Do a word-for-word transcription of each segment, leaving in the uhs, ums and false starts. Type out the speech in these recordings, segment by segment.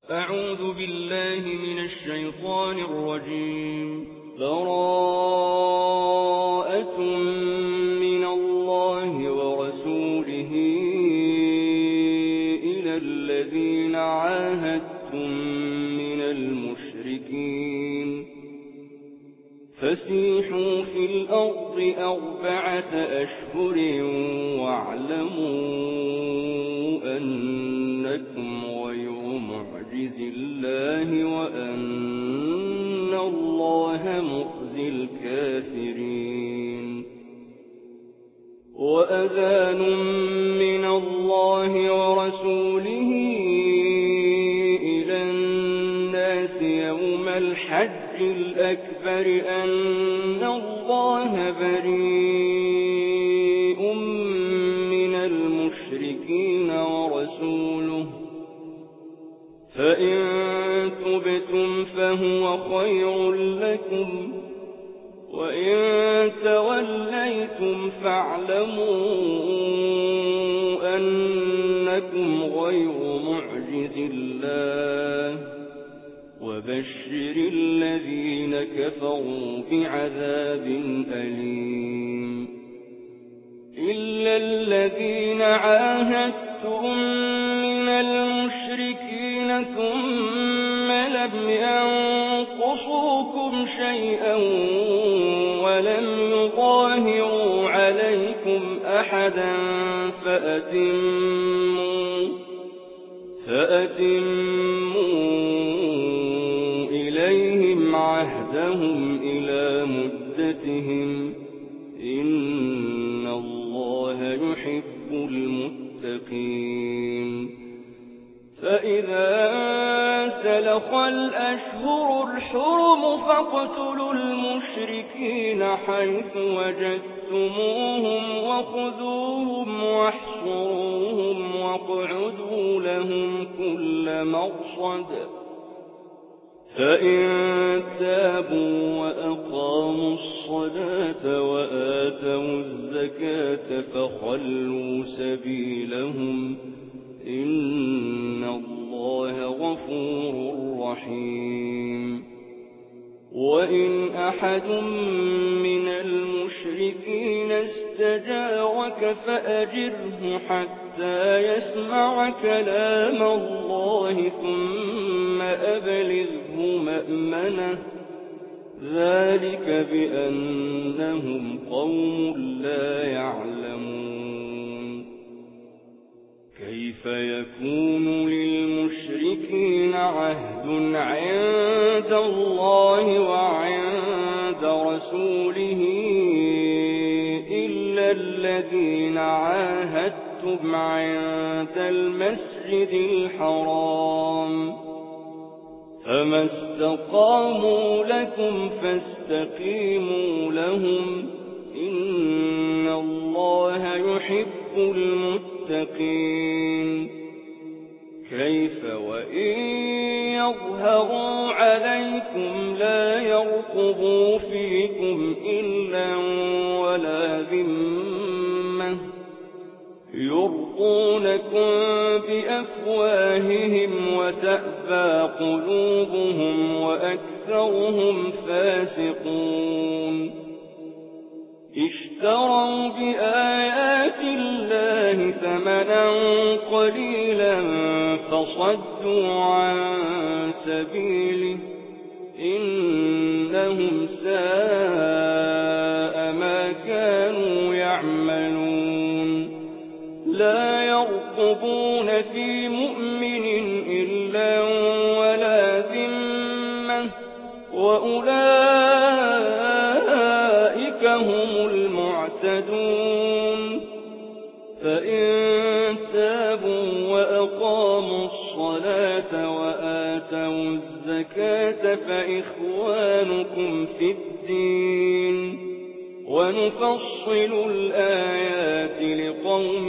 أعوذ بالله من الشيطان الرجيم. براءة من الله ورسوله إلى الذين عاهدتم من المشركين فسيحوا في الأرض أربعة أشهر واعلموا أنكم غير معجز الله وأن الله مخزي الكافرين. وأذان من الله ورسوله إلى الناس يوم الحج الأكبر أن الله بريء من المشركين ورسوله فإن تبتم فهو خير لكم وإن توليتم فاعلموا أنكم غير معجز الله وبشر الذين كفروا بعذاب أليم. إلا الذين عاهدتم من المشركين ثم لم ينقصوكم شيئا ولم يظاهروا عليكم أحدا فأتموا فأتموا إليهم عهدهم إلى مدتهم إن الله يحب المتقين. فإذا سلخ الأشهر الحرم فاقتلوا المشركين حيث وجدتموهم وخذوهم واحصروهم واقعدوا لهم كل مرصد فإن تابوا وأقاموا الصلاة وآتوا الزكاة فخلوا سبيلهم إن الله غفور رحيم. وإن أحد من المشركين استجارك فأجره حتى يسمع كلام الله ثم أبلغه مأمنه ذلك بأنهم قوم لا يعلمون. كيف يكون للمشركين عهد عند الله وعند رسوله إلا الذين عاهدتم عند المسجد الحرام فما استقاموا لكم فاستقيموا لهم إن الله يحب المتقين. كيف وإن يظهروا عليكم لا يرقبوا فيكم إلا ولا ذمة يرضونكم بأفواههم وتأبى قلوبهم وأكثرهم فاسقون. اشتروا بآيات الله ثمنا قليلا فصدوا عن سبيله إنهم ساء ما كانوا يعملون. لا يرقبون في مؤمن إلا ولا ذمة وأولئك هم المعتدون. فإن تابوا وأقاموا الصلاة وآتوا الزكاة فإخوانكم في الدين ونفصل الآيات لقوم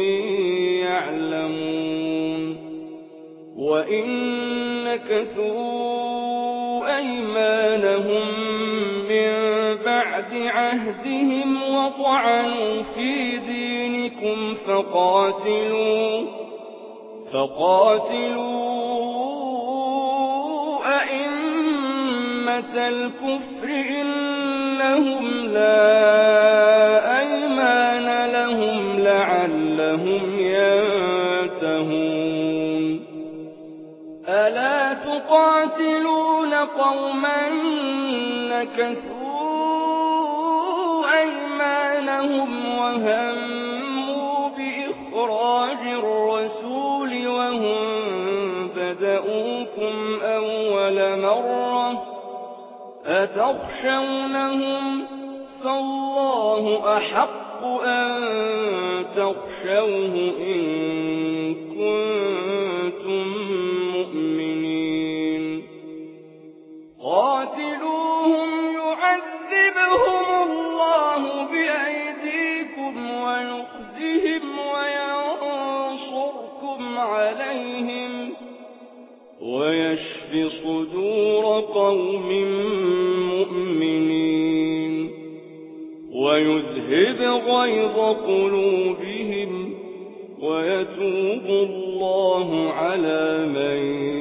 يعلمون. وإن نكثوا أيمانهم من بعد عهدهم وطعنوا في دينكم فقاتلوا فقاتلوا أئمة الكفر إنهم لا أيمان لهم لعلهم ينتهون ألا تقاتلون قوما نكثوا أيمانهم وهموا بإخراج الرسول وهم بدؤوكم أول مرة أتخشونهم فالله أحق أن تخشوه إن كنتم مؤمنين قاتلوهم يعذبهم الله بأيديكم ويخزهم وينصركم عليهم ويشف صدور قوم مؤمنين ويذهب غيظ قلوبهم ويتوب الله على من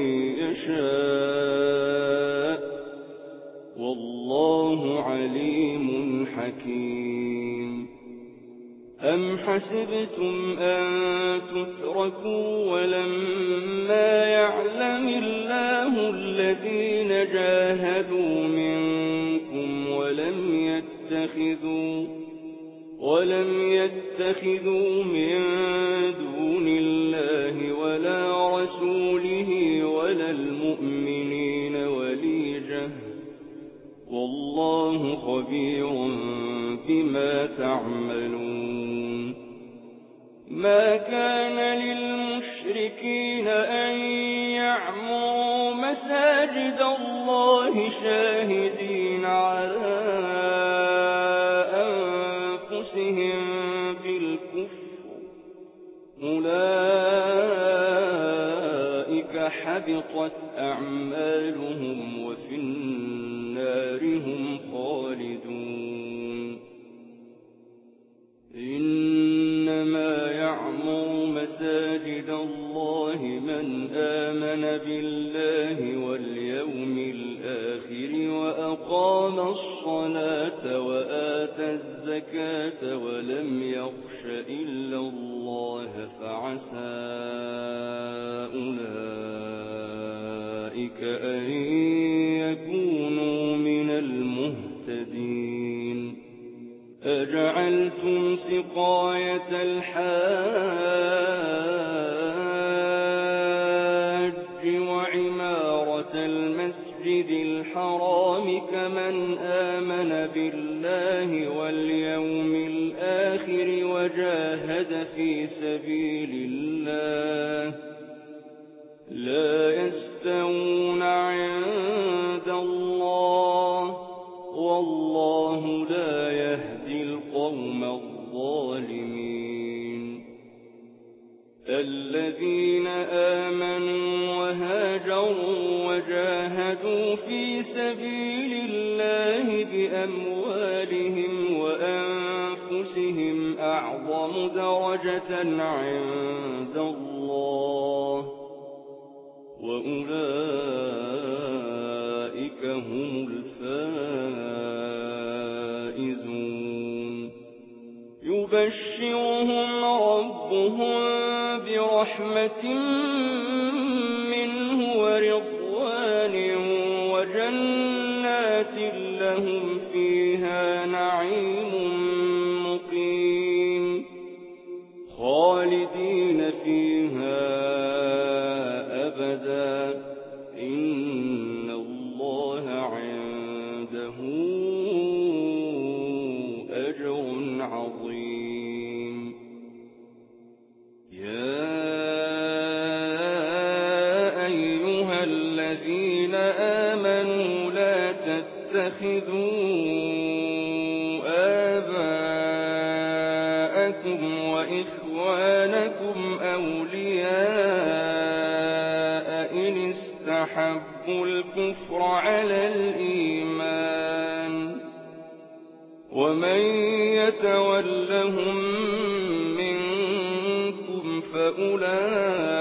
يشاء والله عليم حكيم أم حسبتم أن تتركوا ولما يعلم الله الذين جاهدوا منكم ولم يتخذوا ولم يتخذوا من دون الله ولا رسوله ولا المؤمنين وليجة والله خبير بما تعملون ما كان للمشركين أن يعمروا مساجد الله شاهدين على أنفسهم بالكفر أولئك حبطت أعمالهم وفي النار هم خالدون إنما يعمر مساجد الله من آمن بالله واليوم الآخر وأقام الصلاة وآتى الزكاة ولم يخش إلا الله فعسى أولئك أن يكونوا من المهتدين أجعلتم سقاية الحاج وعمارة المسجد الحرام كمن آمن بالله واليوم الآخر وجاهد في سبيل الله لا يستوون عند الله والله لا يهدي القوم الظالمين الذين آمنوا وهاجروا وجاهدوا في سبيل الله بأموالهم وأنفسهم أعظم درجة عند الله وأولئك هم الفائزون يبشرهم ربهم برحمة منه ورضوان وجنات لهم فيها نعيم مقيم خالدين فيها أبدا إن الله عنده أجر عظيم يا أيها الذين آمنوا لا تتخذوا آباءكم وإخوانكم أولياء إن استحبوا الكفر على الإيمان ومن يتولهم منكم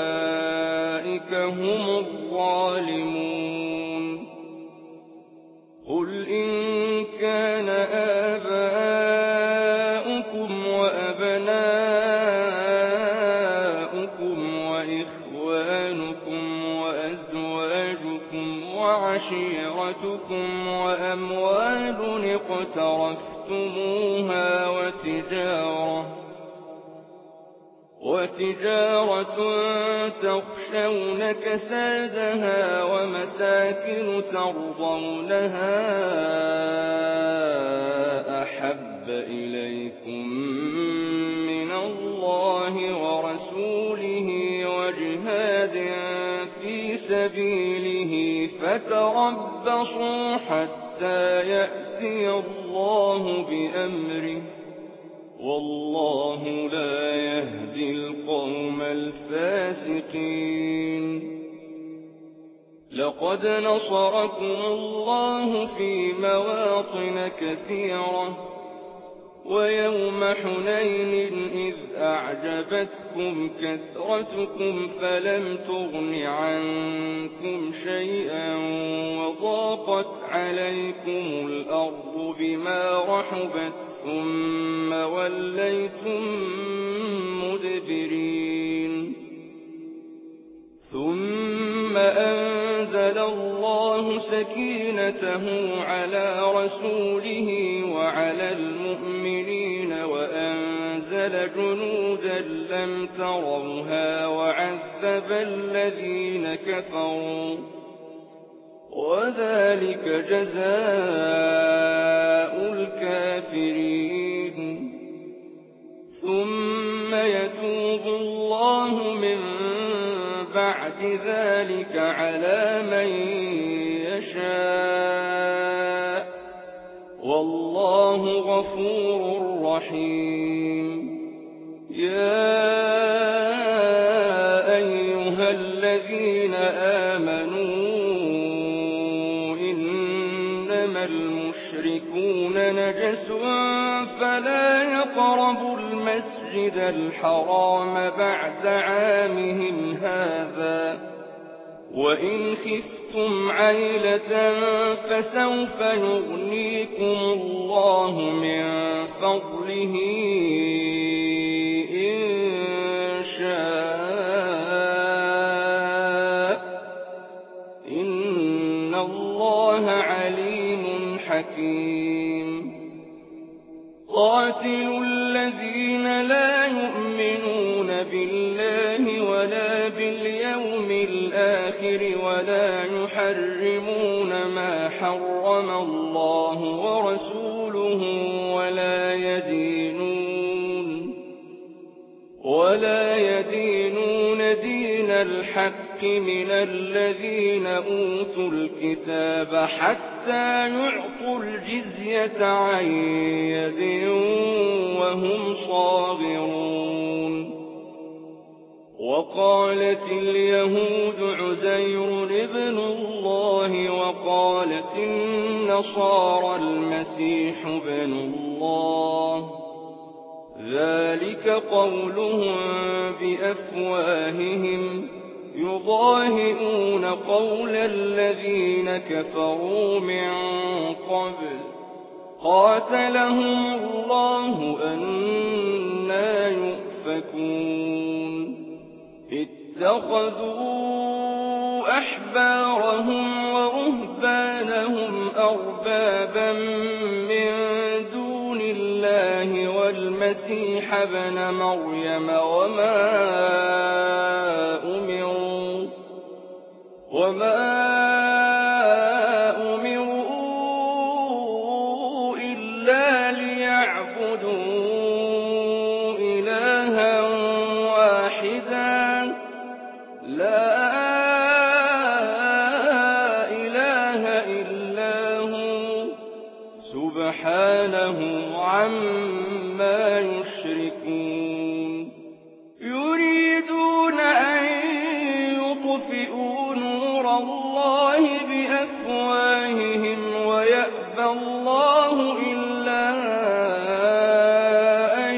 فأولئك هم الظالمون وعشيرتكم وأموال اقترفتموها وتجارة وتجارة تخشون كسادها ومساكن ترضونها أحب إليكم من الله ورسوله وجهاد في سبيله فتربصوا حتى يأتي الله بأمره والله لا يهدي القوم الفاسقين. لقد نصركم الله في مواطن كثيرة ويوم حنين إذ أعجبتكم كثرتكم فلم تغن عنكم شيئا وضاقت عليكم الأرض بما رحبت ثم وليتم مدبرين. ثم أنزل الله سكينته على رسوله وعلى المؤمنين وأنزل جنودا لم تروها وعذب الذين كفروا وذلك جزاء الكافرين. ثم يتوب الله من بعد ذلك على من يشاء والله غفور رحيم. يا أيها الذين آمنوا إنما المشركون نجس فلا يقربوا المسجد الحرام بعد عامهم هذا وإن خفتم عيلة فسوف يغنيكم الله من فضله إن شاء إن الله عليم حكيم. قاتلوا الذين لا يؤمنون بالله ولا باليوم الآخر ولا يحرمون ما حرم الله ورسوله ولا يدينون ولا يدينون دين الحق من الذين أوتوا الكتاب حتى يعطوا الجزية عن يد وهم صاغرون. وقالت اليهود عزير ابن الله وقالت النصارى المسيح ابن الله ذلك قولهم بأفواههم يضاهئون قول الذين كفروا من قبل قاتلهم الله أنى يؤفكون. اتخذوا أحبارهم ورهبانهم أربابا من دون الله والمسيح ابن مريم وما أمروا وما أمروا إلا ليعبدوا إلها واحدا لا إله إلا هو سبحانه عما يشركون. يريدون أن يطفئوا نور الله بأفواههم ويأبى الله إلا أن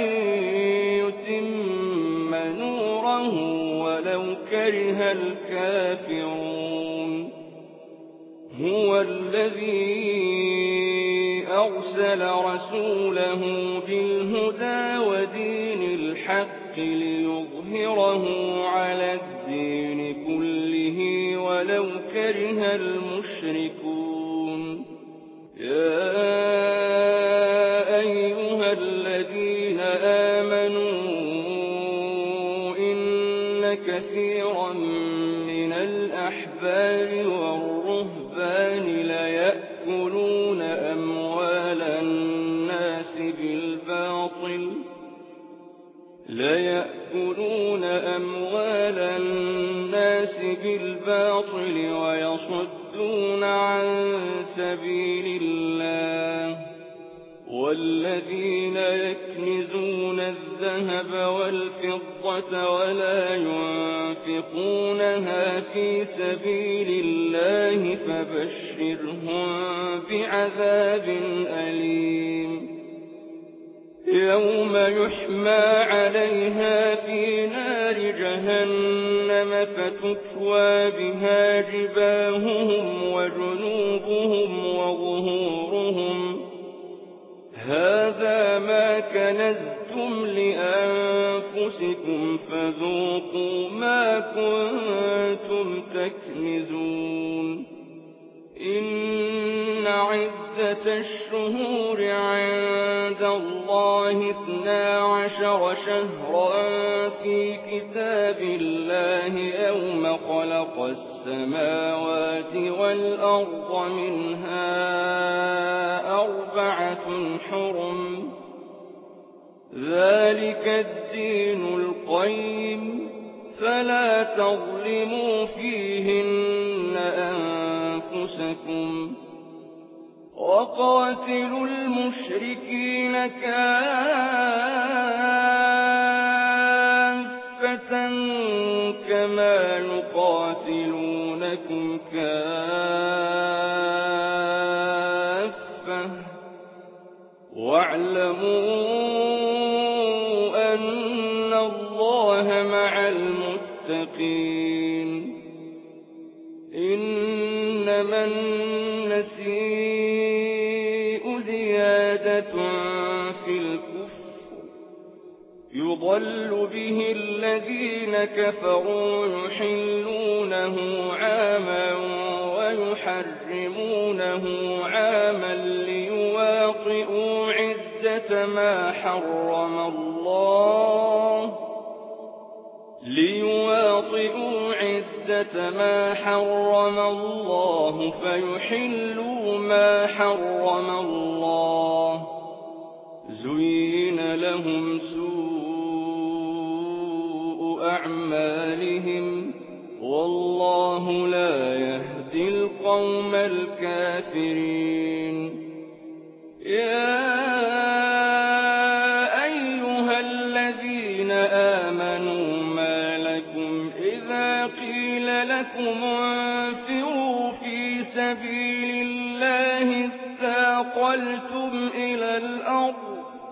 يتم نوره ولو كره الكافرون. هو الذي أرسل رسوله بالهدى ودين الحق ليظهره على الدين كله ولو كره المشركون يا أيها الذين آمنوا إن كثيرا من الأحبار والرهبان ليأكلون أموال الناس بالباطل ليأكلون أموال الناس بالباطل ويصدون عن سبيل الله والذين يكنزون الذهب والفضة ولا ينفقونها في سبيل الله فبشرهم بعذاب أليم يوم يحمى عليها في نار جهنم فتكوى بها جباههم وجنوبهم وظهورهم هذا ما كنزتم لأنفسكم فذوقوا ما كنتم تكنزون إن عدة الشهور عند الله اثنا عشر شهرا في كتاب الله يوم خلق السماوات والأرض منها أربعة حرم ذلك الدين القيم فلا تظلموا فيهن أنفسكم وقاتلوا المشركين كافة كما يقاتلونكم كافة واعلموا أن الله مع المتقين إنما النسيء زيادة في الكفر يضل به الذين كفروا يحلونه عاما ويحرمونه عاما ليواطئوا عدة ما حرم الله ليواطئوا عدة ما حرم الله فيحلوا ما حرم الله زين لهم سوء أعمالهم والله لا يهدي القوم الكافرين يا أيها الذين آمنوا ما لكم إذا قيل لكم انفروا في سبيل الله اثاقلتم إلى الأرض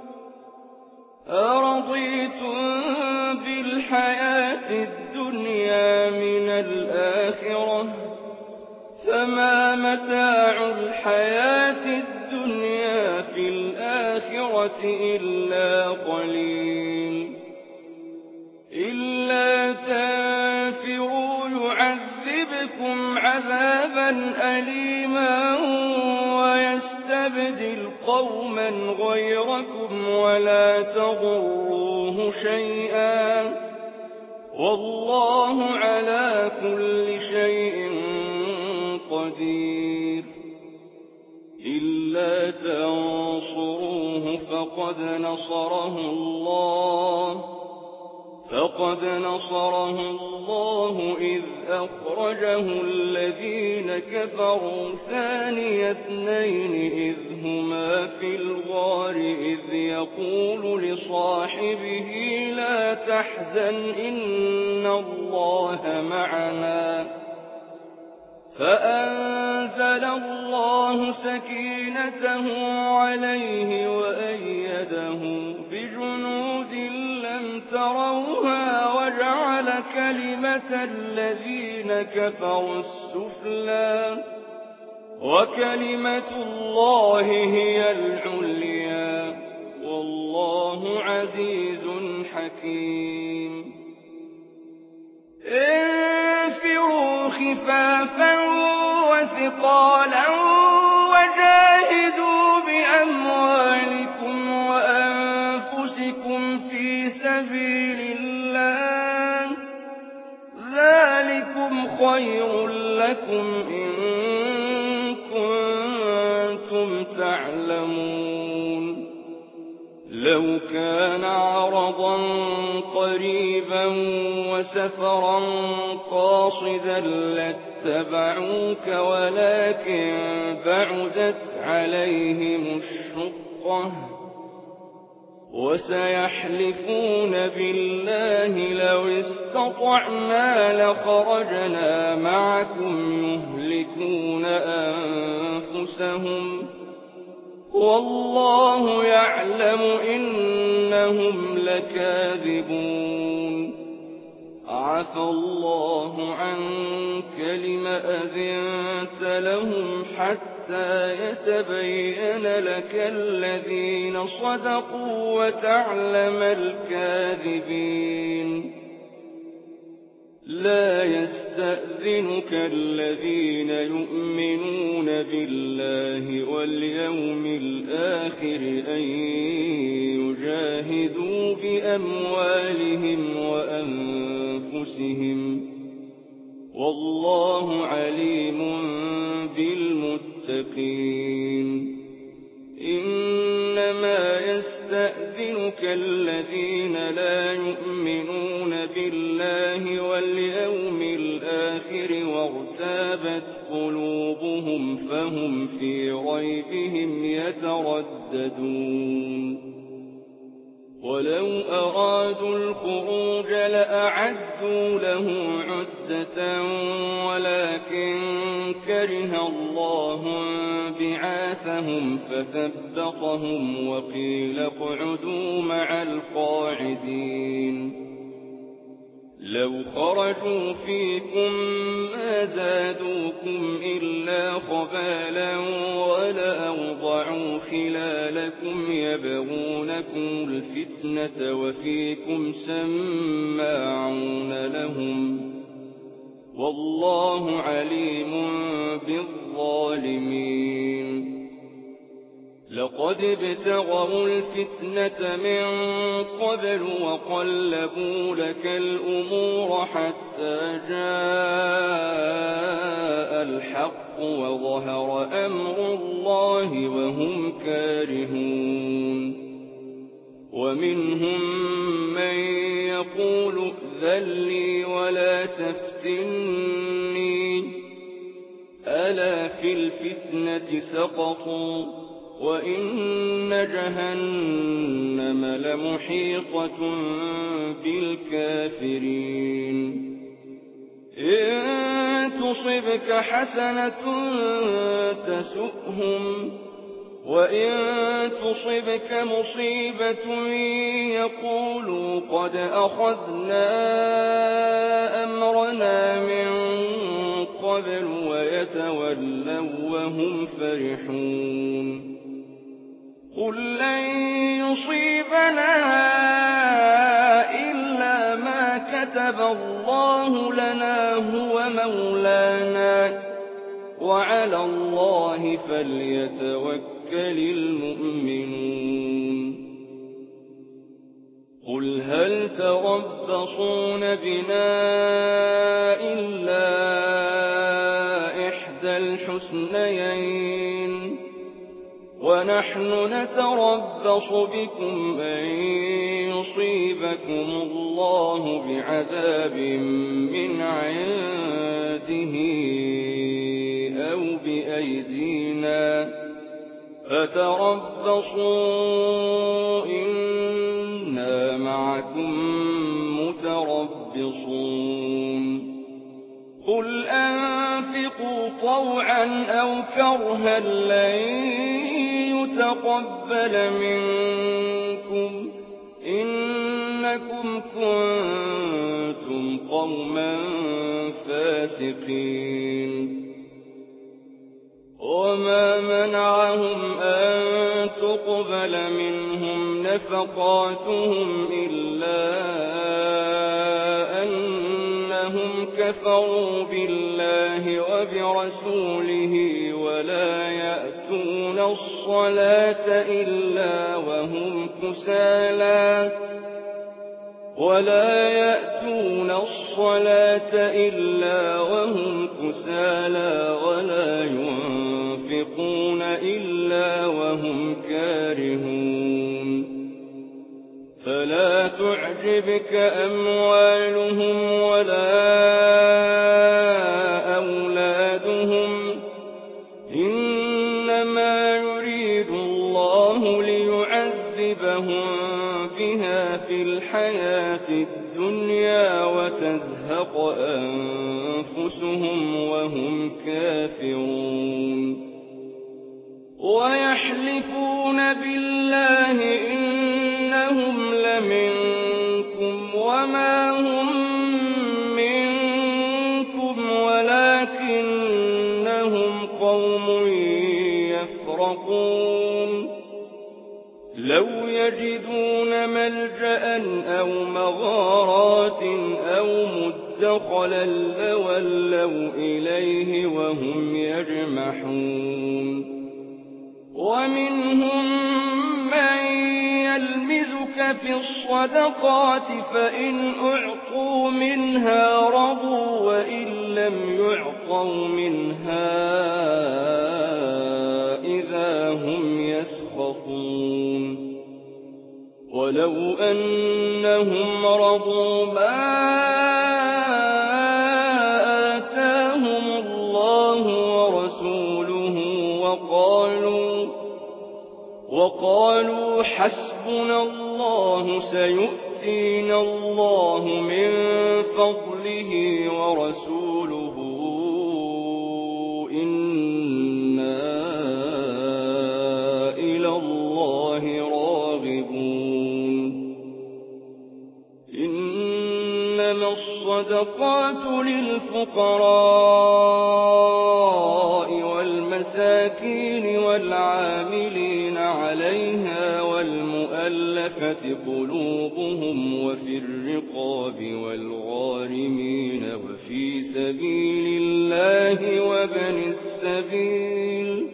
أرضيتم بالحياة الدنيا من الآخرة فما متاع الحياة الدنيا في الآخرة إلا قليل إلا تنفروا يعذبكم عذابا أليما ويستبدل قوما غيركم ولا تضروه شيئا والله على كل شيء قدير إلا تنصروه فقد نصره الله فقد نصره الله إذ أخرجه الذين كفروا ثاني اثنين إذ هما في الغار إذ يقول لصاحبه لا تحزن إن الله معنا فأنزل الله سكينته عليه وأيده بجنود لم تروها وجعل كلمة الذين كفروا السفلى وكلمة الله هي العليا والله عزيز حكيم انفروا كِفَافًا وَثِقَالًا وَجَاهِدُوا بِأَمْوَالِكُمْ وَأَنفُسِكُمْ فِي سَبِيلِ اللَّهِ ۚ ذَٰلِكُمْ خَيْرٌ لَّكُمْ إِن كُنتُمْ تَعْلَمُونَ. لَوْ كَانَ عَرَضًا قَرِيبًا وَسَفَرًا قَاصِدًا لَّاتَّبَعُوكَ وَلَٰكِن بَعُدَتْ عَلَيْهِمُ الشُّقَّةُ ۚ وَسَيَحْلِفُونَ بِاللَّهِ لَوِ اسْتَطَعْنَا لَخَرَجْنَا مَعَكُمْ يُهْلِكُونَ أَنفُسَهُمْ ۖ وَاللَّهُ يَعْلَمُ إِنَّهُمْ لَكَاذِبُونَ. عَفَا اللَّهُ عَنكَ لِمَ أَذِنتَ لَهُمْ حَتَّىٰ يَتَبَيَّنَ لَكَ الَّذِينَ صَدَقُوا وَتَعْلَمَ الْكَاذِبِينَ. لَا يَسْتَأْذِنُكَ الَّذِينَ يُؤْمِنُونَ بِاللَّهِ وَالْيَوْمِ الْآخِرِ أَن يُجَاهِدُوا بِأَمْوَالِهِمْ وَأَنفُسِهِمْ ۗ وَاللَّهُ عَلِيمٌ بِالْمُتَّقِينَ. إِنَّمَا يَسْتَأْذِنُكَ الَّذِينَ لَا يُؤْمِنُونَ بِاللَّهِ وَالْيَوْمِ الْآخِرِ وَارْتَابَتْ قُلُوبُهُمْ فَهُمْ فِي رَيْبِهِمْ يَتَرَدَّدُونَ. وَلَوْ أَرَادُوا الْخُرُوجَ لَأَعَدُّوا لَهُ عُدَّةً وَلَٰكِن كَرِهَ اللَّهُ انبِعَاثَهُمْ فَثَبَّطَهُمْ وَقِيلَ اقْعُدُوا مَعَ الْقَاعِدِينَ. لَوْ خَرَجُوا فِيكُم مَّا زَادُوكُمْ إِلَّا خَبَالًا وَلَأَوْضَعُوا خِلَالَكُمْ يَبْغُونَكُمُ الْفِتْنَةَ وَفِيكُمْ سَمَّاعُونَ لَهُمْ ۗ وَاللَّهُ عَلِيمٌ بِالظَّالِمِينَ. لَقَدِ ابْتَغَوُا الْفِتْنَةَ مِن قَبْلُ وَقَلَّبُوا لَكَ الْأُمُورَ حَتَّىٰ جَاءَ الْحَقُّ وَظَهَرَ أَمْرُ اللَّهِ وَهُمْ كَارِهُونَ. وَمِنْهُم مَّن يَقُولُ ائْذَن لِّي وَلَا تَفْتِنِّي ۚ أَلَا فِي الْفِتْنَةِ سَقَطُوا ۗ وَإِنَّ جَهَنَّمَ لَمُحِيطَةٌ بِالْكَافِرِينَ. إِن تُصِبْكَ حَسَنَةٌ تَسُؤْهُمْ، وَإِن تُصِبْكَ مُصِيبَةٌ يَقُولُوا قَدْ أَخَذْنَا أَمْرَنَا مِن قَبْلُ وَيَتَوَلَّوا وَّهُمْ فَرِحُونَ. قُل لَّن يُصِيبَنَا إِلَّا مَا كَتَبَ اللَّهُ لَنَا هُوَ مَوْلَانَا ۚ وَعَلَى اللَّهِ فَلْيَتَوَكَّلِ الْمُؤْمِنُونَ. قُلْ هَلْ تَرَبَّصُونَ بِنَا إِلَّا إِحْدَى الْحُسْنَيَيْنِ ۖ وَنَحْنُ نَتَرَبَّصُ بِكُمْ أَن يُصِيبَكُمُ اللَّهُ بِعَذَابٍ مِّنْ عِندِهِ أَوْ بِأَيْدِينَا ۖ فَتَرَبَّصُوا إِنَّا مَعَكُم مُّتَرَبِّصُونَ. قُلْ أَنفِقُوا طَوْعًا أَوْ كَرْهًا لَّن يُتَقَبَّلَ مِنكُمْ ۖ إِنَّكُمْ كُنتُمْ قَوْمًا فَاسِقِينَ. وَمَا مَنَعَهُمْ أَن تُقْبَلَ مِنْهُمْ نَفَقَاتُهُمْ إِلَّا أَنَّهُمْ كفروا بالله وبرسوله ولا يأتون الصلاة إلا وهم كسالى ولا يأتون الصلاة إلا وهم كسالى ولا ينفقون إلا وهم كارهون فلا تعجبك أموالهم ولا أولادهم إنما يريد الله ليعذبهم بها في الحياة الدنيا وتزهق أنفسهم وهم كافرون ويحلفون بالله إنهم لمنكم وما هم منكم ولكنهم قوم يفرقون لو يجدون ملجأ أو مغارات أو مدخلا لولوا إليه وهم يجمحون ومنهم من يلمزك في الصدقات فإن أعطوا منها رضوا وإن لم يعطوا منها إذا هم يسخطون ولو أنهم رضوا ما آتاهم الله ورسوله وقالوا وقالوا حسبنا الله سيؤتينا الله من فضله ورسوله إنا إلى الله راغبون إنما الصدقات للفقراء والمساكين والعاملين عليها والمؤلفة قلوبهم وفي الرقاب والغارمين وفي سبيل الله وابن السبيل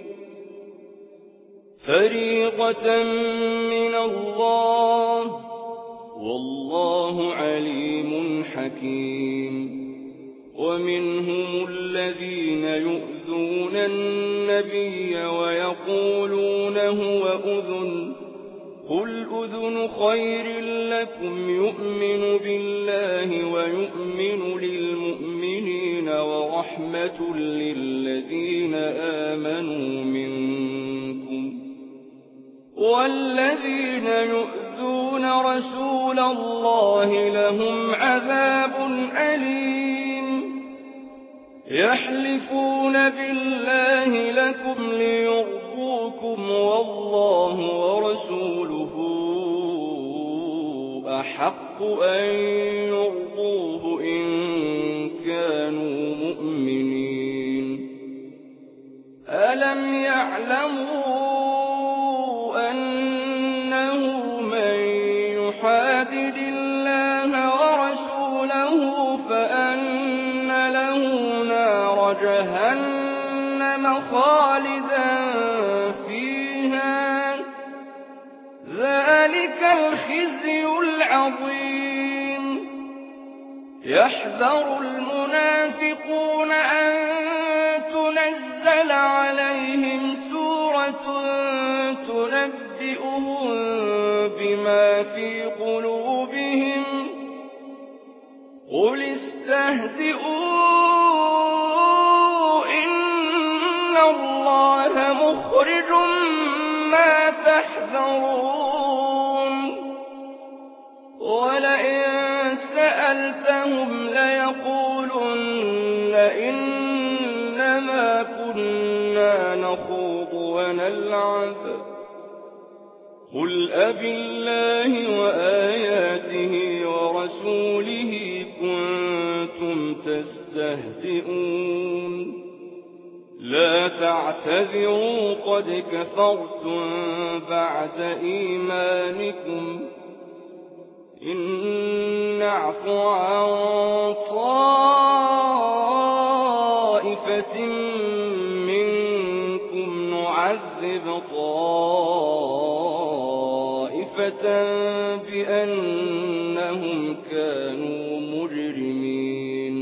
فريضة من الله والله عليم حكيم ومنهم الذين يؤذون النبي ويقولون هو أذن قل أذن خير لكم يؤمن بالله ويؤمن للمؤمنين ورحمة للذين آمنوا منكم والذين يؤذون رسول الله لهم عذاب أليم يحلفون بالله لكم ليرضوكم والله ورسوله أحق أن يرضوه إن كانوا مؤمنين ألم يعلموا أنه من يحادد الله ورسوله فأن له نار جهنم خالدا فيها ذلك الخزي العظيم يحذر المنافقون أن تنزل عليهم سورة تنبئهم بما في قلوبهم قل استهزئوا إن الله مخرج ما تحذرون ولئن سألتهم ليقولن إنما كنا نخوض ونلعب قل أبالله وآياته ورسوله كنتم تستهزئون لا تعتذروا قد كفرتم بعد إيمانكم إن نعف عن طائفة طائفة منكم نعذب طائفة بأنهم كانوا مجرمين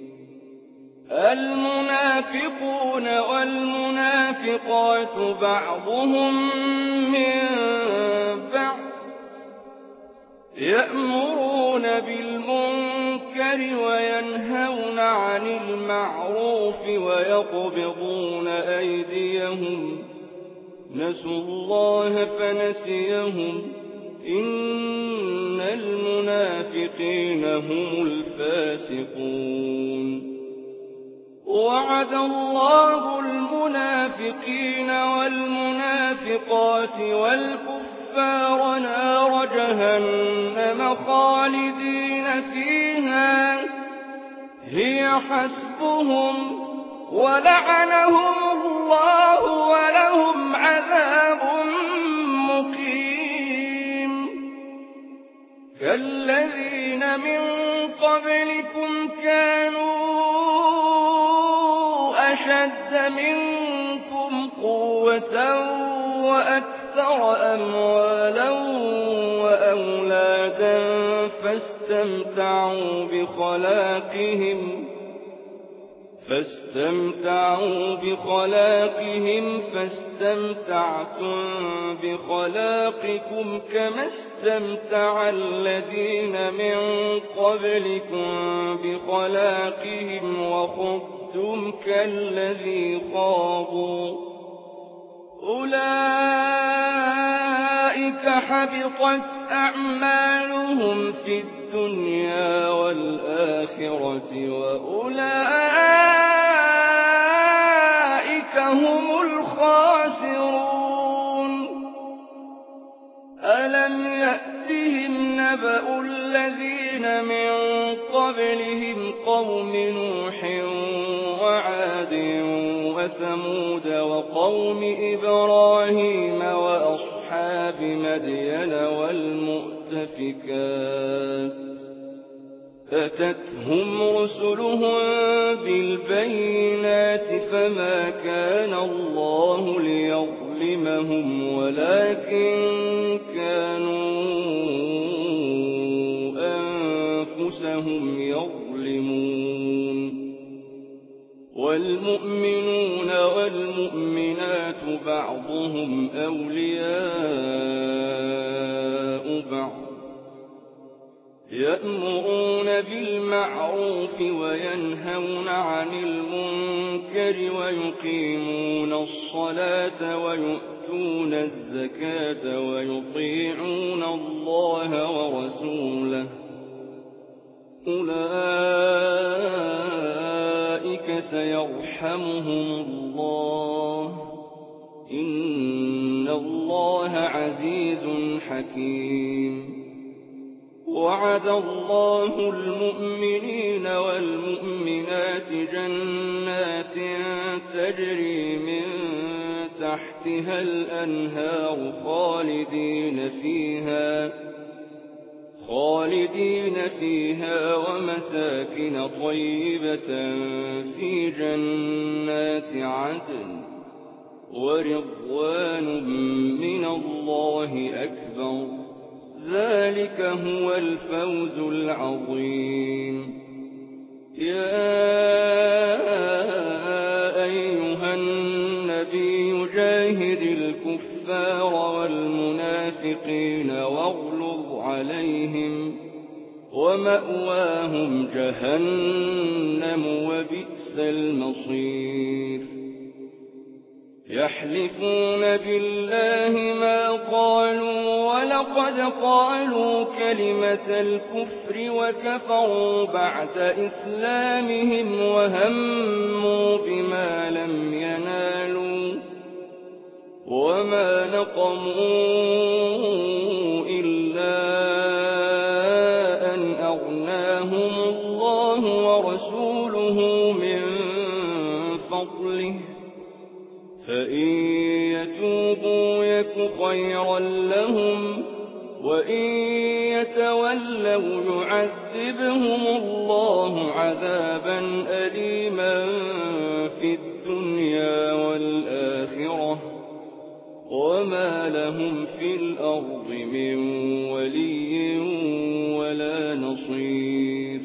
المنافقون والمنافقات بعضهم من بعض يأمرون بالمنكر وينهون عن المعروف ويقبضون أيديهم نسوا الله فنسيهم إن المنافقين هم الفاسقون وعد الله المنافقين والمنافقات والكفار نار جهنم خالدين فيها هي حسبهم ولعنهم الله ولهم عذاب مقيم كالذين من قبلكم كانوا أشد منكم قوة وأكثر أموالا وأولادا فاستمتعوا بخلاقهم فاستمتعوا بخلاقهم فاستمتعتم بخلاقكم كما استمتع الذين من قبلكم بخلاقهم وخضتم كالذي خاضوا أولئك حبطت أعمالهم في الدنيا والآخرة وأولئك هم الخاسرون ألم يأتهم نبأ الذين من قبلهم قوم نوح وعاد وثمود وقوم إبراهيم وأصحاب مدين والمؤتفكات أتتهم رسلهم بالبينات فما كان الله ليظلمهم ولكن كانوا أنفسهم يظلمون والمؤمنون والمؤمنات بعضهم أولياء بعض يأمرون بالمعروف وينهون عن المنكر ويقيمون الصلاة ويؤتون الزكاة ويطيعون الله ورسوله أولئك سيرحمهم الله إن الله عزيز حكيم وعد الله المؤمنين والمؤمنات جنات تجري من تحتها الأنهار خالدين فيها خالدين فيها ومساكن طيبة في جنات عدن ورضوان من الله أكبر ذلك هو الفوز العظيم يا أيها النبي جاهد الكفار والمنافقين واغلظ عليهم ومأواهم جهنم وبئس المصير يحلفون بالله ما قالوا ولقد قالوا كلمة الكفر وكفروا بعد إسلامهم وهموا بما لم ينالوا وما نقموا إلا أن أغناهم الله ورسوله من فضله فإن يتوبوا يك خيرا لهم وإن يتولوا يعذبهم الله عذابا أليما في فما لهم في الأرض من ولي ولا نصير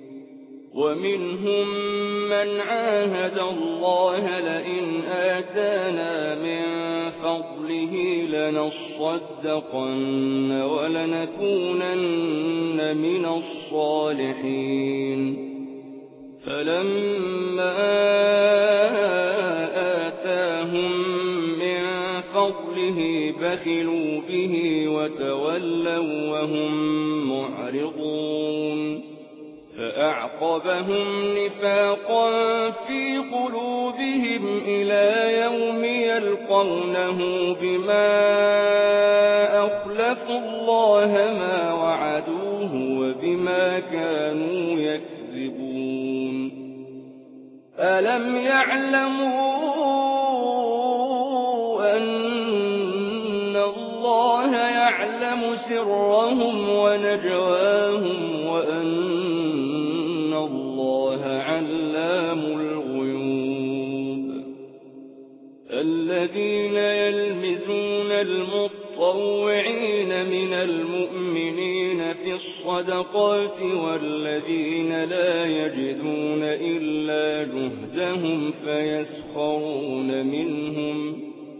ومنهم من عاهد الله لئن آتانا من فضله لنصدقن ولنكونن من الصالحين فلما آتاهم من فضله بخلوا به وتولوا وهم معرضون فأعقبهم نفاقا في قلوبهم إلى يوم يلقونه بما أخلفوا الله ما وعدوه وبما كانوا يكذبون ألم يعلموا أن الله يعلم سرهم ونجواهم وأن الله علام الغيوب الذين يلمزون المطوعين من المؤمنين في الصدقات والذين لا يجدون إلا جهدهم فيسخرون منهم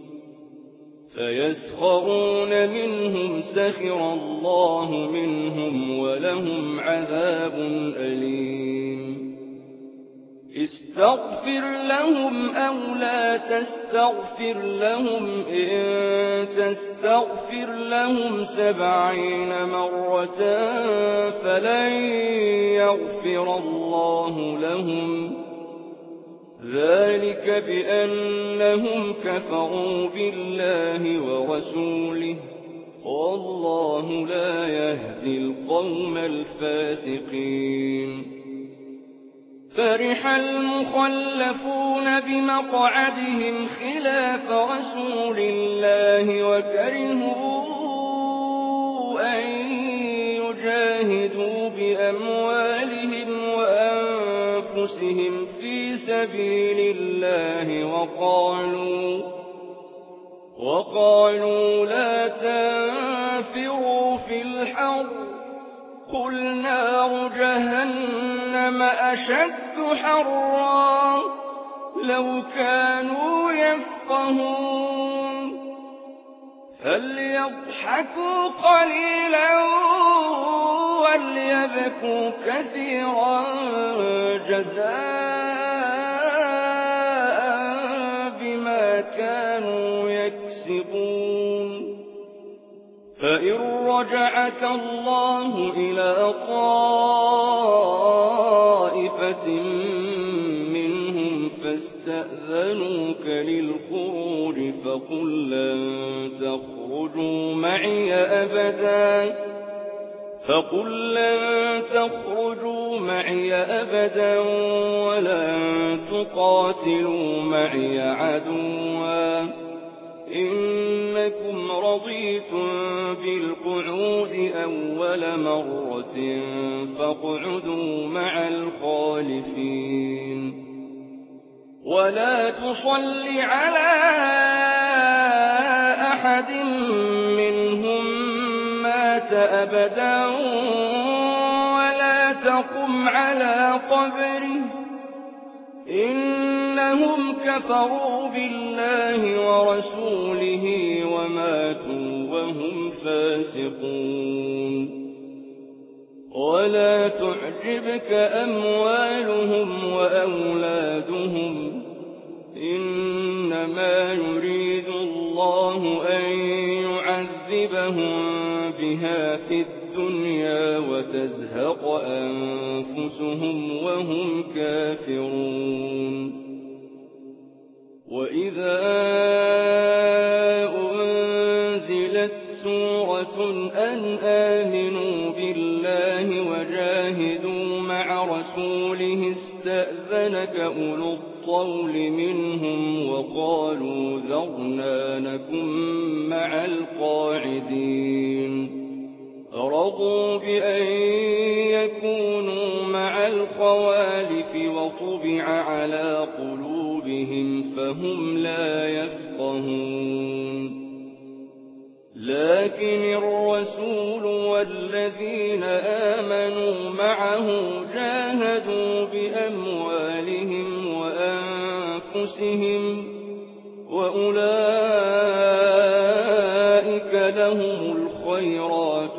فيسخرون منهم سخر الله منهم ولهم عذاب أليم استغفر لهم أو لا تستغفر لهم إن تستغفر لهم سبعين مرة فلن يغفر الله لهم ذلك بأنهم كفروا بالله ورسوله والله لا يهدي القوم الفاسقين فرح المخلفون بمقعدهم خلاف رسول الله وكرهوا أن يجاهدوا بأموالهم وأنفسهم في سبيل الله وقالوا وقالوا لا تنفروا في الحر قل نار جهنم أشد حرا لو كانوا يفقهون فليضحكوا قليلا وليبكوا كثيرا جزاء بما كانوا يكسبون فإن رجعك الله إلى طائفة منهم فاستأذنوك للخروج فقل لن تخرجوا معي أبدا فقل لن تخرجوا معي أبدا ولن تقاتلوا معي عدوا إنكم رضيتم بالقعود أول مرة فاقعدوا مع الخالفين ولا تصل على أحد منهم مات أبدا ولا تقم على قبره إنهم كفروا بالله ورسوله وماتوا وهم فاسقون ولا تعجبك أموالهم وأولادهم إنما يريد الله أن يعذبهم بها في الدنيا وتزهق أنفسهم وهم كافرون وإذا أنزلت سورة أن آمنوا بالله وجاهدوا مع رسوله استأذنك أولو الطول منهم وقالوا ذرنا نكن مع القاعدين رضوا بأن يكونوا مع الخوالف وطبع على قلوبهم. قلوبهم فهم لا يفقهون لكن الرسول والذين آمنوا معه جاهدوا بأموالهم وأنفسهم وأولئك لهم الخيرات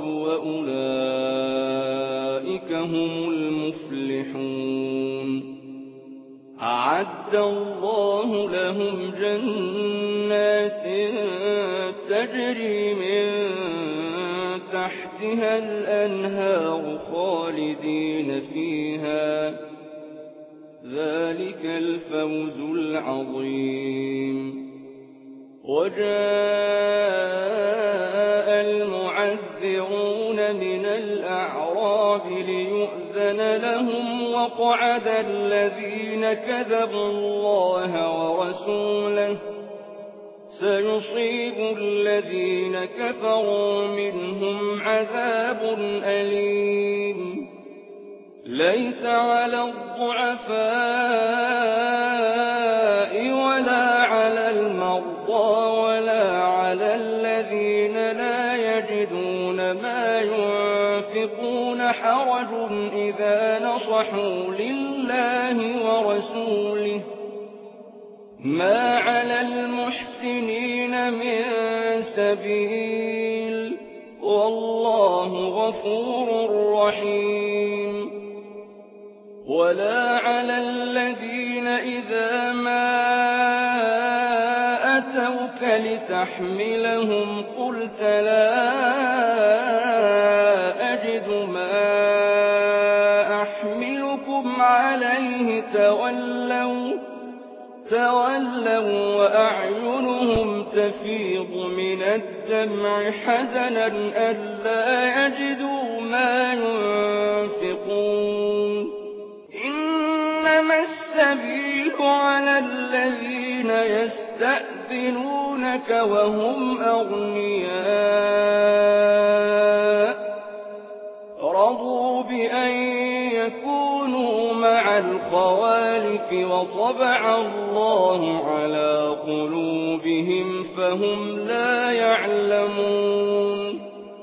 وأولئك هم المفلحون أعد الله لهم جنات تجري من تحتها الأنهار خالدين فيها ذلك الفوز العظيم وجاء المعذرون من الأعراب ليؤذن لهم وقعد الذين كذبوا الله ورسوله سيصيب الذين كفروا منهم عذاب أليم ليس على الضعفاء ولا على المرضى ولا على الذين لا يجدون ما ينفقون حرج إذا نصحوا لله ورسوله ما على المحسنين من سبيل والله غفور رحيم ولا على الذين إذا ما أتوك لتحملهم قلت لا أجد ما أحملكم عليه تولوا تولوا وأعينهم تفيض من الدمع حزنا ألا يجدوا ما ينفقون إنما السبيل على الذين يستأذنونك وهم أغنياء رضوا بأن يكونوا مع الخوالف وطبع الله على قلوبهم فهم لا يعلمون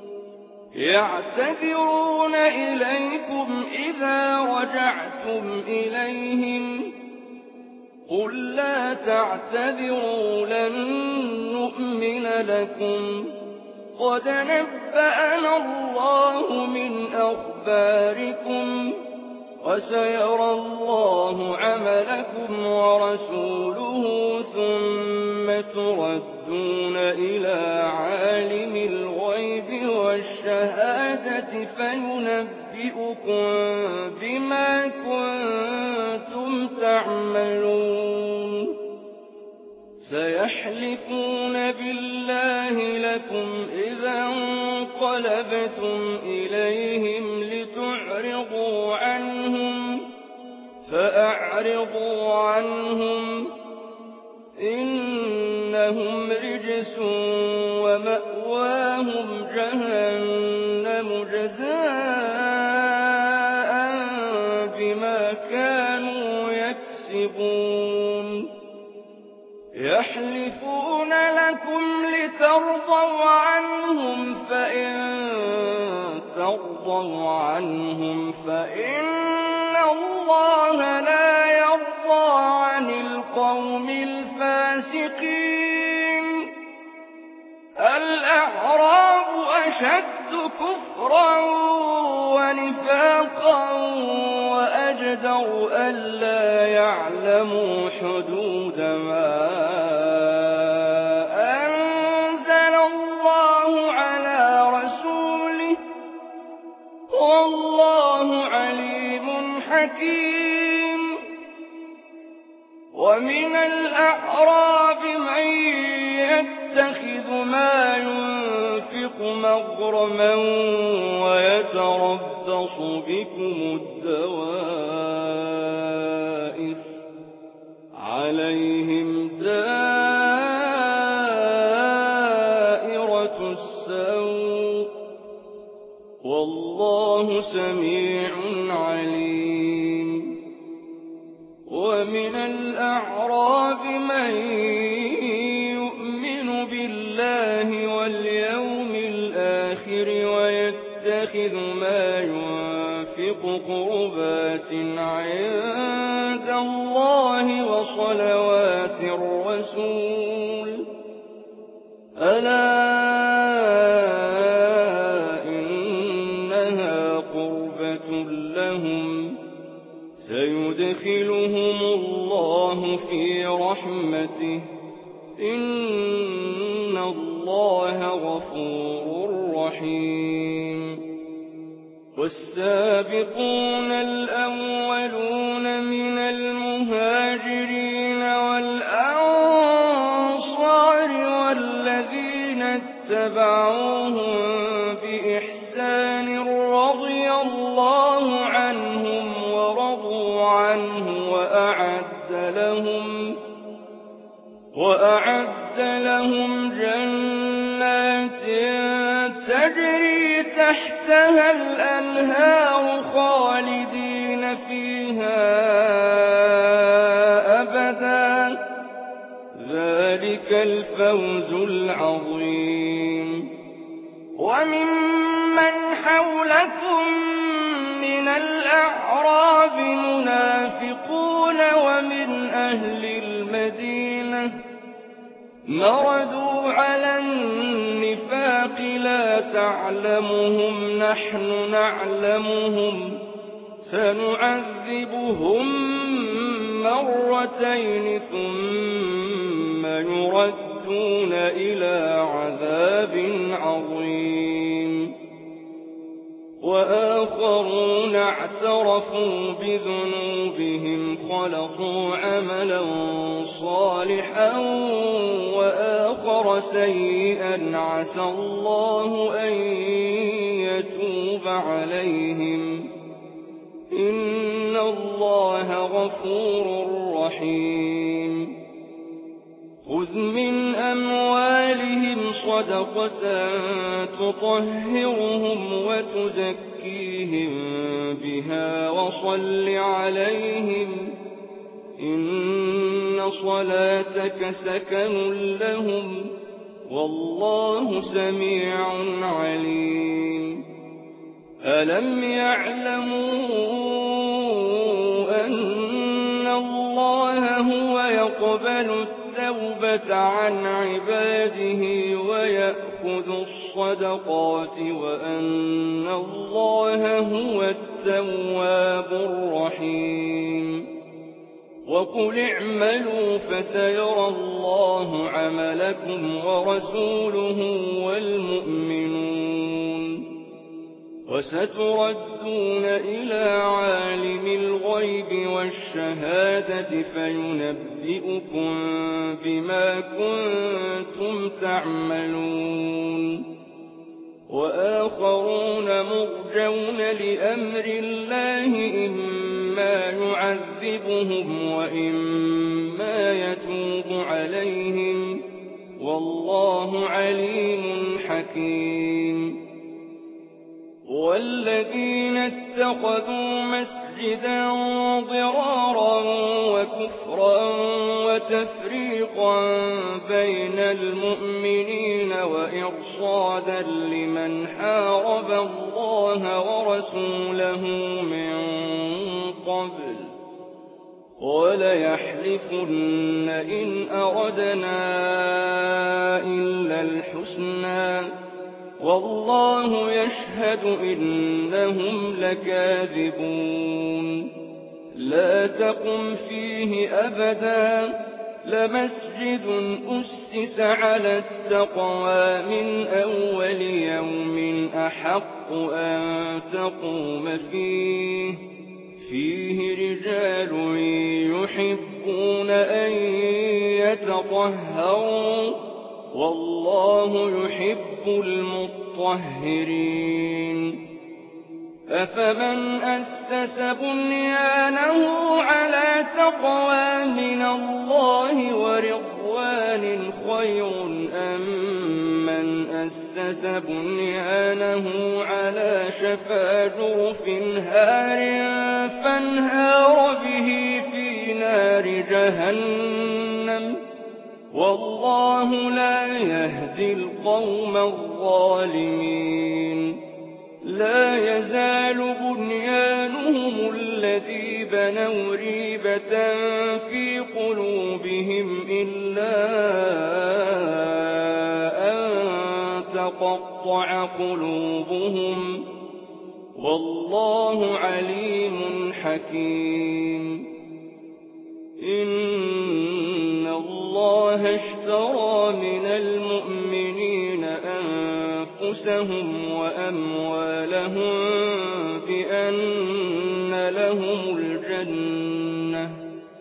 يعتذرون إليكم إذا رجعتم إليهم قل لا تعتذروا لن نؤمن لكم قد نبأنا الله من أخباركم وسيرى الله عملكم ورسوله ثم تردون إلى عالم الغيب والشهادة فينبئكم بما كنتم تعملون سيحلفون بالله لكم إذا انقلبتم إليهم لتعرضوا عنهم فأعرضوا عنهم إنهم رجس ومأواهم جهنم جزاء بما كانوا يكسبون يحلفون لكم لترضوا عنهم فإن ترضوا عنهم فإن الله لا يرضى عن القوم الفاسقين الأعراب أشد كفرا ونفاقا وأجدر ألا يعلموا حدود ما أنزل الله على رسوله والله عليم حكيم ومن الأعراب من يتخذ ما ينفق مغرما ويتربص بكم الدوائر عليهم دائرة السوء والله سميع عليم ومن الأعراب من يؤمن بالله واليوم يتخذ ما ينفق قربات عند الله وصلوات الرسول ألا إنها قربة لهم سيدخلهم الله في رحمته إن الله غفور رحيم والسابقون الأولون من المهاجرين والأنصار والذين اتبعوهم بإحسان رضي الله عنهم ورضوا عنه وأعد لهم وأعد لهم جنات تجري تحتها الأنهار خالدين فيها أبدا ذلك الفوز العظيم وممن حولكم من الأعراب منافقون ومن أهل المدينة مردوا على النفاق لا تعلمهم نحن نعلمهم سنعذبهم مرتين ثم يردون إلى عذاب عظيم وآخرون اعترفوا بذنوبهم خلطوا عملا صالحا وآخر سيئا عسى الله أن يتوب عليهم إن الله غفور رحيم خذ من أموالهم صدقة تطهرهم وتزكيهم بها وصل عليهم إن صلاتك سكن لهم والله سميع عليم ألم يعلموا أن الله هو يقبل التوبة عن عباده ويأخذ الصدقات وأن الله هو التواب الرحيم وقل اعملوا فسيرى الله عملكم ورسوله والمؤمنون وستردون إلى عالم الغيب والشهادة فينبئكم بما كنتم تعملون وآخرون مرجون لأمر الله إما يعذبهم وإما يتوب عليهم والله عليم حكيم والذين اتخذوا مسجدا ضرارا وكفرا وتفريقا بين المؤمنين وإرصادا لمن حارب الله ورسوله من قبل وليحلفن إن أردنا إلا الحسنى والله يشهد إنهم لكاذبون لا تقم فيه أبدا لمسجد أسس على التقوى من أول يوم أحق أن تقوم فيه فيه رجال يحبون أن يتطهروا والله يحب المطهرين أفمن أسس بنيانه على تقوى من الله ورضوان خير أم من أسس بنيانه على شفا جرف هار فانهار به في نار جهنم والله لا يهدي القوم الظالمين لا يزال بنيانهم الذي بنوا ريبة في قلوبهم إلا أن تقطع قلوبهم والله عليم حكيم إن الله اشترى من المؤمنين أنفسهم وأموالهم بأن لهم الجنة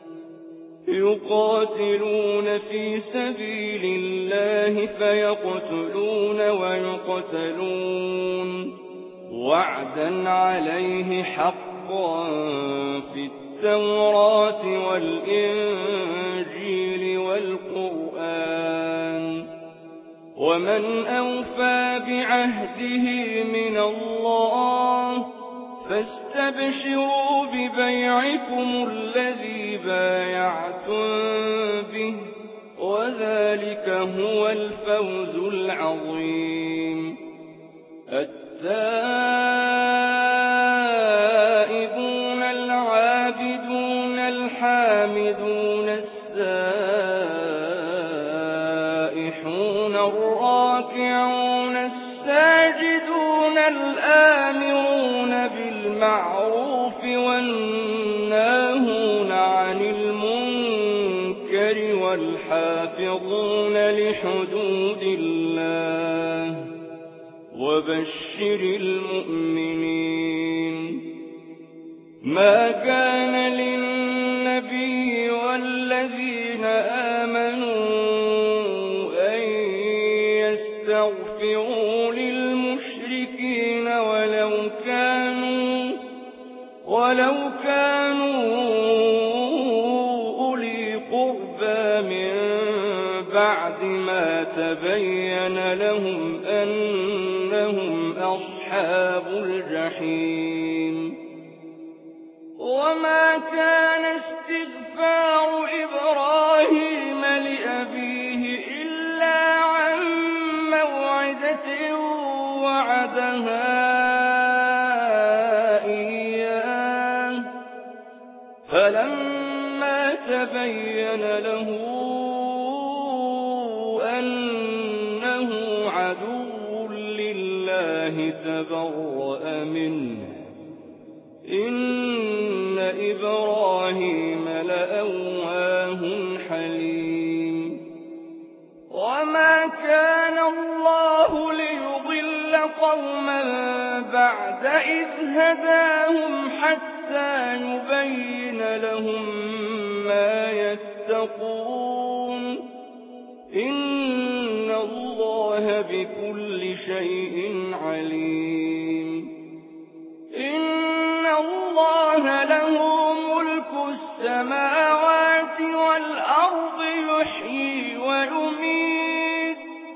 يقاتلون في سبيل الله فيقتلون ويقتلون وعدا عليه حقا في التوراة والإنجيل والقرآن ومن أوفى بعهده من الله فاستبشروا ببيعكم الذي بايعتم به وذلك هو الفوز العظيم. التائبون العابدون الحامدون السائحون الراكعون الساجدون الآمرون بالمعروف والناهون عن المنكر والحافظون لحدود الله وبشر المؤمنين. ما كان للنبي والذين آمنوا أن يستغفروا للمشركين ولو كانوا ولو كانوا أولي قربى من بعد ما تبين لهم أنهم أصحاب الجحيم. وما كان استغفار إبراهيم لأبيه إلا عن موعدة وعدها إياه فلما تبين له أنه عدو لله تبرأ منه إن إبراهيم لأواه حليم. وما كان الله ليضل قوما بعد إذ هداهم حتى يبين لهم ما يتقون إن الله بكل شيء عليم. إن الله له ملك السماوات والأرض يحيي ويميت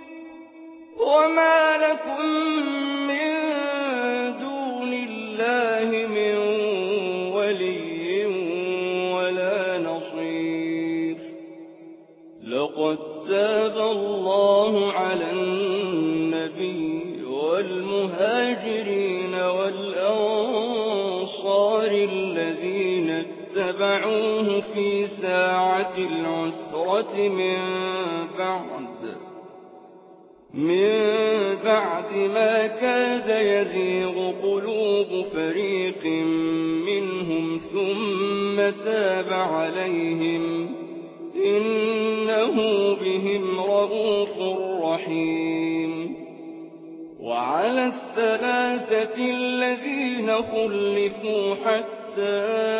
وما لكم من دون الله من ولي ولا نصير. لقد تاب الله على النبي والمهاجرين والأنصار الذين اتبعوه في ساعة العسرة من بعد من بعد ما كاد يزيغ قلوب فريق منهم ثم تاب عليهم إنه بهم رءوف رحيم. وعلى الثلاثة الذين خلفوا حتى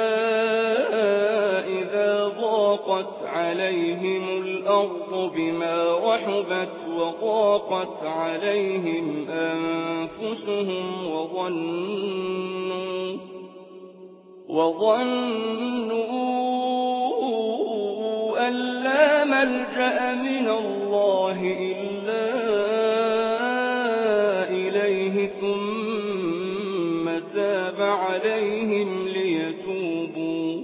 إذا ضاقت عليهم الأرض بما رحبت وضاقت عليهم أنفسهم وظنوا وظنوا أن لا ملجأ من الله إلا إليه ثم تاب عليهم ليتوبوا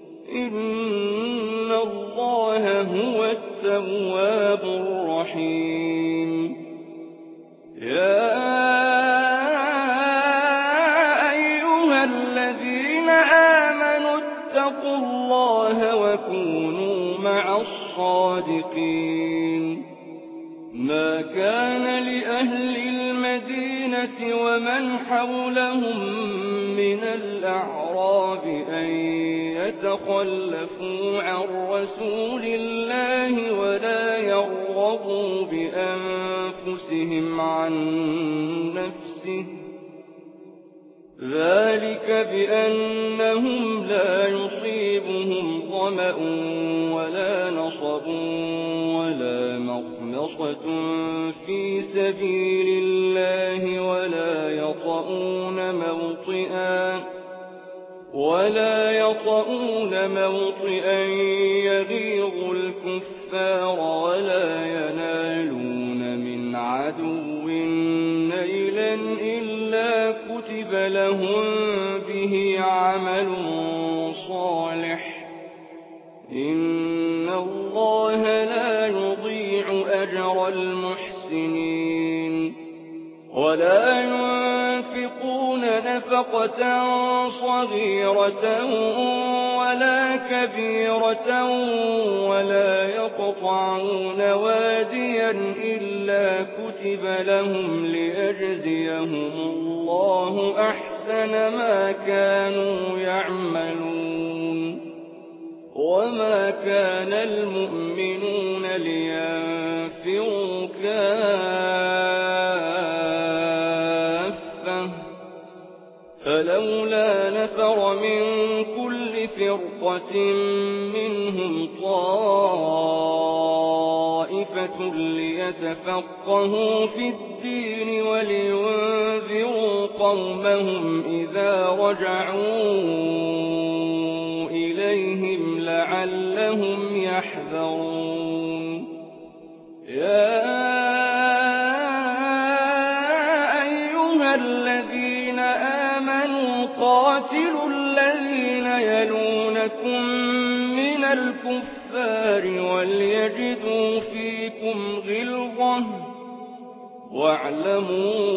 إن الله هو التواب الرحيم. يا الصادقين ما كان لأهل المدينة ومن حولهم من الأعراب أن يتخلفوا عن رسول الله ولا يرغبوا بأنفسهم عن نفسه ذلك بأنهم لا يصيبهم ظمأ ولا نصب ولا مخمصة في سبيل الله ولا يطؤون موطئا ولا يطؤون موطئا يغيظ الكفار ولا ينالون من عدو نيلا إلا كتب لهم به عمل صالح إن الله لا يضيع أجر المحسنين ولا ينفقون نفقة صغيرة ولا كبيرة ولا يقطعون واديا إلا كتب لهم ليجزيهم الله أحسن ما كانوا يعملون وما كان المؤمنون لينفروا كافة فلولا نفر من كل فرقة منهم طائفة ليتفقهوا في الدين ولينذروا قومهم إذا رجعوا إليهم لعلهم يحذرون يا أيها الذين آمنوا قاتلوا الذين يلونكم من الكفار وليجدوا فيكم غلظة واعلموا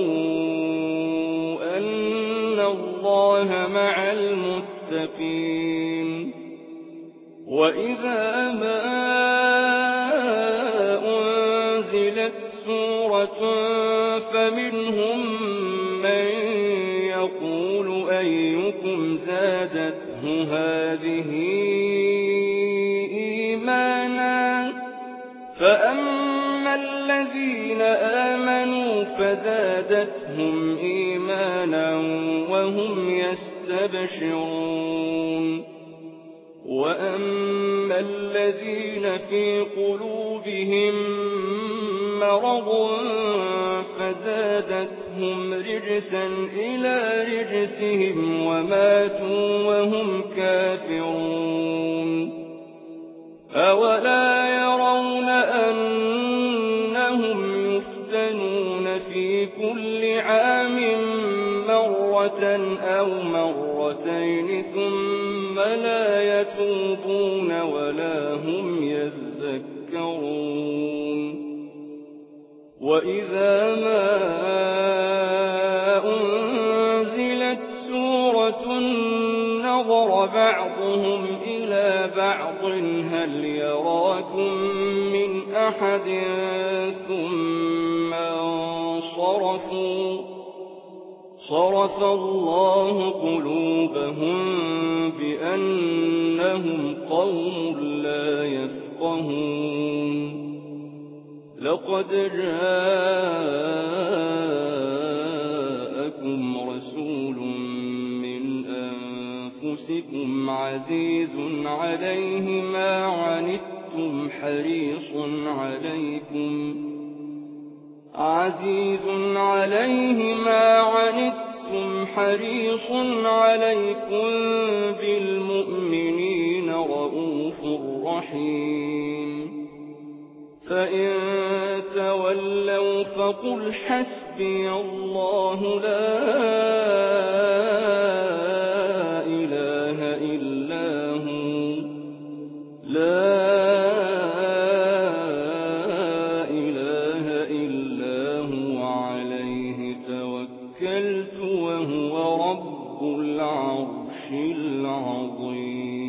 أن الله مع المتقين وإذا ما أنزلت سورة فمنهم من يقول أيكم زادته هذه إيمانا فأما الذين آمنوا فزادتهم إيمانا وهم يستبشرون وأما الذين في قلوبهم مرض فزادتهم رجسا إلى رجسهم وماتوا وهم كافرون أولا يرون أنهم يفتنون في كل عام مرة أو مرتين ثم لا يتوبون ولا هم يذكرون وإذا ما أنزلت سورة نظر بعضهم إلى بعض هل يراكم من أحد ثم انصرفوا صرف الله قلوبهم بأنهم قوم لا يفقهون لقد جاءكم رسول من أنفسكم عزيز عليه ما عنتم حريص عليكم عزيز عليه ما عنتم حريص عليكم بالمؤمنين رؤوف رحيم فإن تولوا فقل حسبي الله لا إله إلا هو لا توكلت وهو رب العرش العظيم.